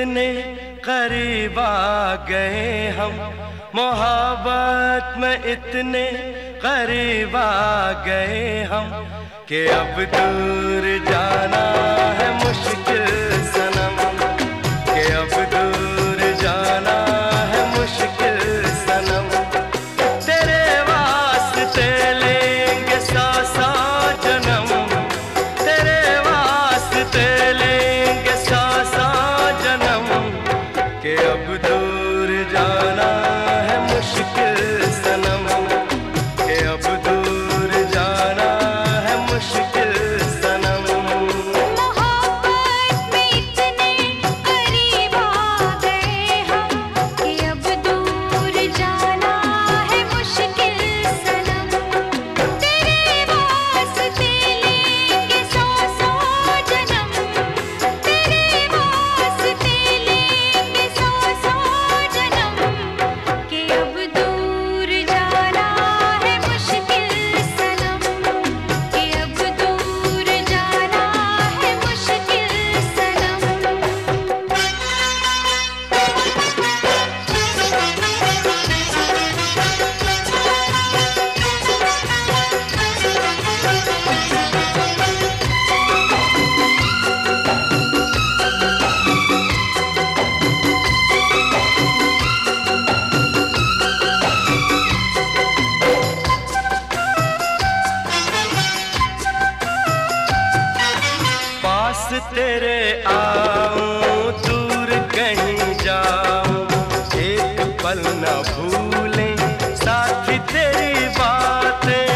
इतने करीब आ गए हम, मोहब्बत में इतने करीब आ गए हम कि अब दूर जाना है मुश्किल सनम, कि अब दूर जाना है मुश्किल सनम। तेरे वास्ते लेंगे 100 जन्म, तेरे वास्ते लेंगे 100 जन्म, कि अब दूर जाना है मुश्किल सनम, कि अब दूर जाना है मुश्किल सनम। मोहब्बत में इतने करीब आ गए हम कि अब दूर जाना है मुश्किल सनम। तेरे वास्ते लेंगे 100 जन्म, तेरे वास्ते लेंगे 100 जन्म, कि अब दूर जाना है मुश्किल सनम, कि अब दूर जाना है मुश्किल सनम। पास तेरे आऊं दूर कहीं जाऊं, एक पल न भूले साथी तेरी बातें।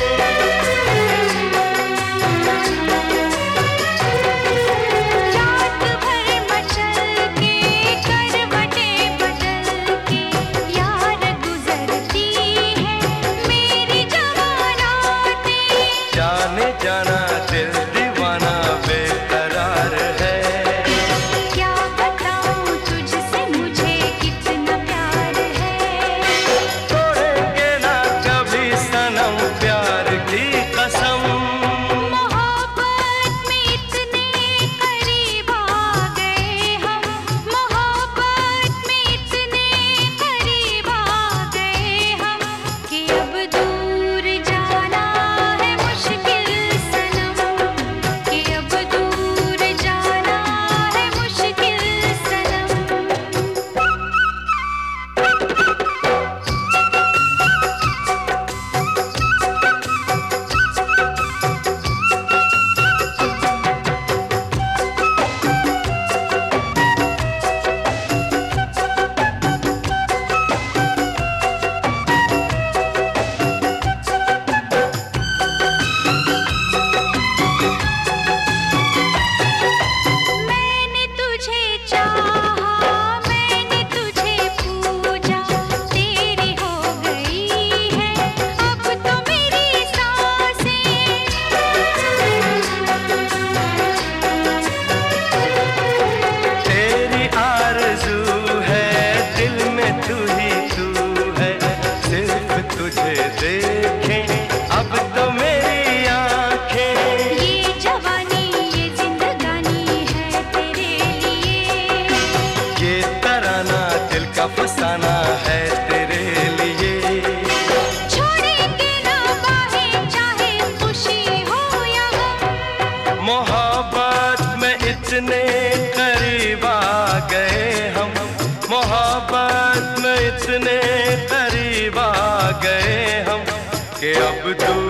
रात भर मचल के करवटें बदल के यार गुजरती है मेरी जवानातें। जाने जाना दिल दीवाना बेकरार है, क्या बताऊं तुझसे मुझे कितना प्यार है। तोड़ेंगे ना कभी सनम प्यार की कसम। मोहब्बत में इतने करीब आ गए हम, मोहब्बत में इतने करीब आ गए हम कि अब दूर जाना है मुश्किल सनम, कि अब दूर जाना है मुश्किल सनम। मैंने तुझे चाहा, मैंने तुझे पूजा, तेरी हो गई है अब तो मेरी सांसें। तेरी आरज़ू है दिल में तू ही तू है, सिर्फ तुझे देखें अब तो मेरी आंखें। ये जवानी ये जिंदगानी है तेरे लिए, ये तराना दिल का फसाना है तेरे लिए। छोड़ेंगे ना बाहें चाहे खुशी हो या गम। मोहब्बत में इतने करीब आ गए हम, मोहब्बत में इतने करीब आ गए हम कि अब दूर